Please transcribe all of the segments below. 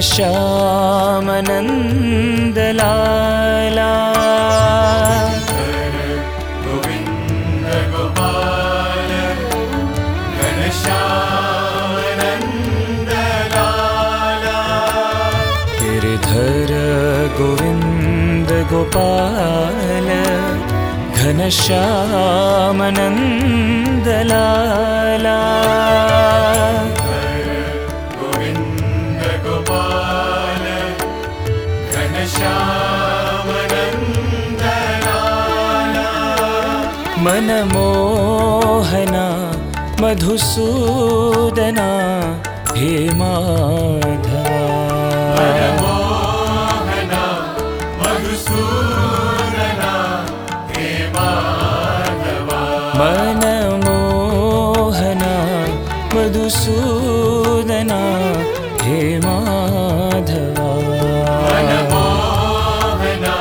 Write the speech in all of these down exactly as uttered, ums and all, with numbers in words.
घनश्यामनन्दलाला गोविन्द गोपाल घनश्यामनन्दलाला गिरिधर गोविन्द गोपाल घनश्यामनन्दलाला गोविन्द गोपाल घनश्यामनन्दलाला मनमोहना मधुसूदना हे माधवा मनमोहना मधुसूदना हे माधवा मनमोहना मधुसूदना हे माधवा मनमोहना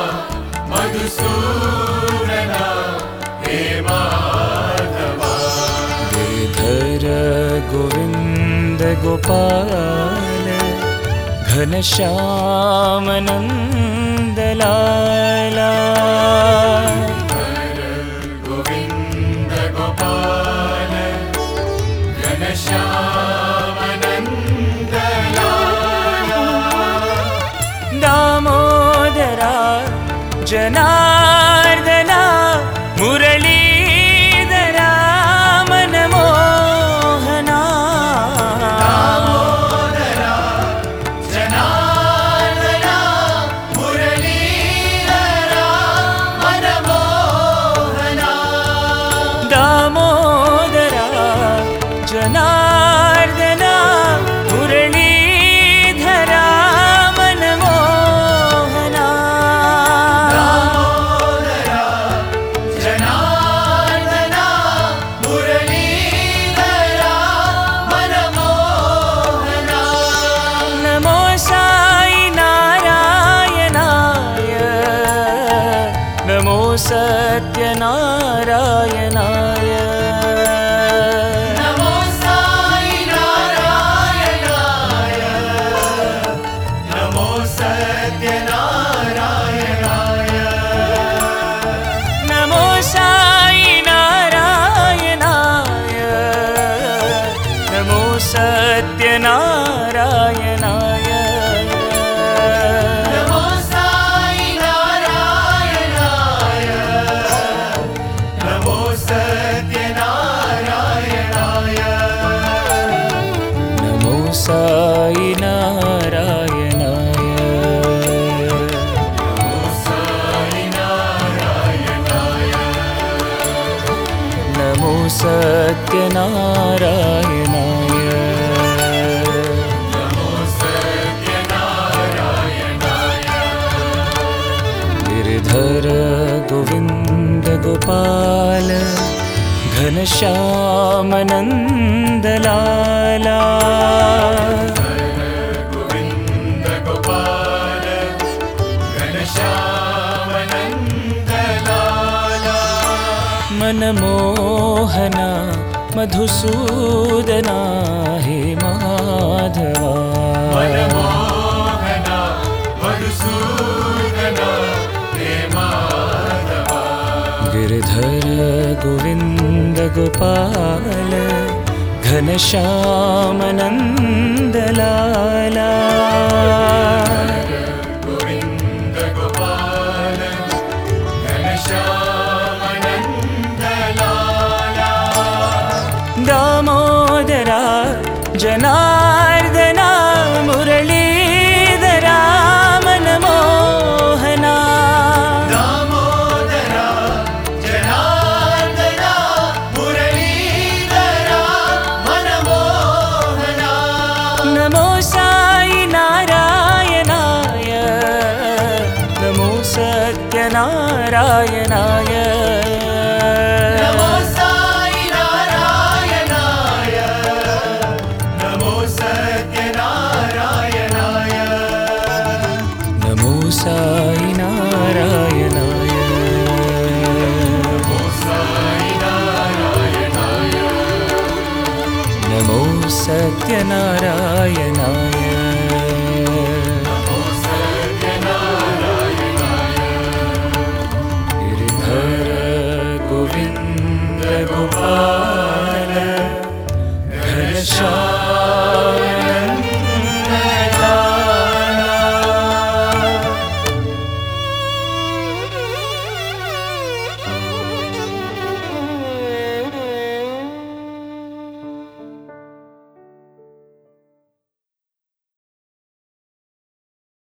मधुसूदना हे माधवा गिरिधर गोविन्द गोपाल घनश्यामनन्दलाला गोविन्द गोपाल घनश्यामनन्दलाला दामोदरा जनार्दना मुरलीधरा मनमोहना दामोदरा जनार्दना मुरलीधरा मनमोहना दामोदरा जनार्दना मुरलीधरा मनमोहना दामोदरा जनार्दना मुरलीधरा मनमोहना नमो साई नारायणाय नमो सत्यनारायणाय नमो साई नारायणाय नमो सत्यनारायणाय नमो साई नारायणाय नमो सत्यनारायणाय नमो साई नारायणाय नमो सत्यनारायणाय नमो साई नारायणाय नमो साई नारायणाय नमो सत्यनारायणाय नमो सत्यनारायणाय गिरिधर गोविन्द गोपाल घनश्यामनन्दलाला गोविन्द गोपाल घनश्यामनन्दलाला मनमोहना मधुसूदना हे माधवा मनमोहना मधुसूदना हे माधवा गिरिधर गोविन्द गोपाल घनश्यामनन्दलाला गोविन्द गोपाल घनश्यामनन्दलाला दामोदरा जनार्दना मुरलीधरा मनमोहना दामोदरा जनार्दना मुरलीधरा मनमोहना नमो साई नारायणाय नमो सत्यनारायणाय नमो साई नारायणाय नमो सत्यनारायणाय नमो साई नारायणाय नमो साई नारायणाय नमो सत्यनारायणाय